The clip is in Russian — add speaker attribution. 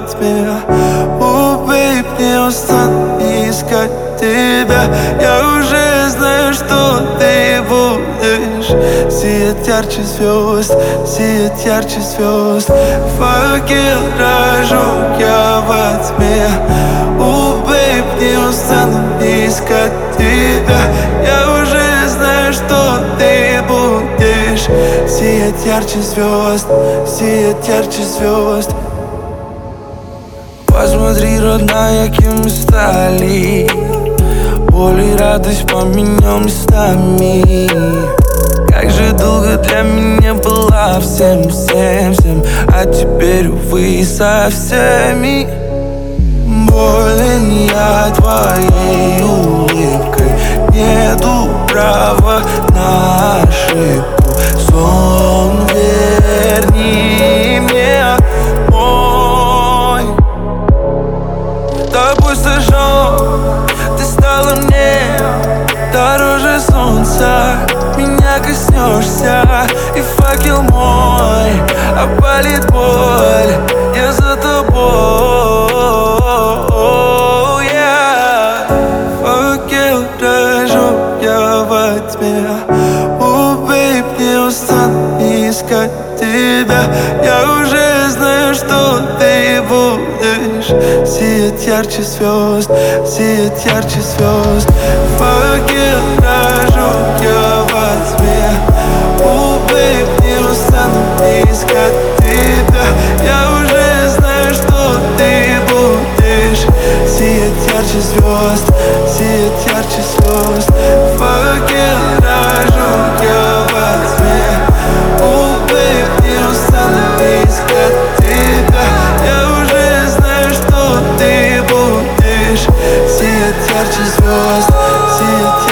Speaker 1: тьме. Бейб, не устану искать тебя. Я уже знаю, что ты будешь сиять ярче звезд, сиять ярче звезд. Факел зажег я во тьме. Бейб, не устану искать тебя. Я уже знаю, что ты будешь сиять ярче звезд, сиять ярче звезд. Посмотри, родная, кем мы стали. Боль и радость поменял местами. Как же долго для меня была всем, всем, всем. А теперь, увы, со всеми. Болен я твоей улыбкой. Нету права на ошибку. Сон верни мне мой. Тобой сожжен, ты стала мне дороже солнца. Меня коснешься, и факел мой опалит боль. Я за тобой. Факел зажег я во тьме. Бейб, не устану искать тебя. Я уже знаю, что ты будешь сиять ярче звезд, сиять ярче звезд. Факел зажег я во тьме. Бейб, не устану искать тебя. Я уже знаю, что ты будешь сиять ярче звезд, сиять ярче звезд. Факел зажег я во тьме. Бейб, не устану искать тебя. Я уже знаю, что ты будешь сиять ярче звезд, сиять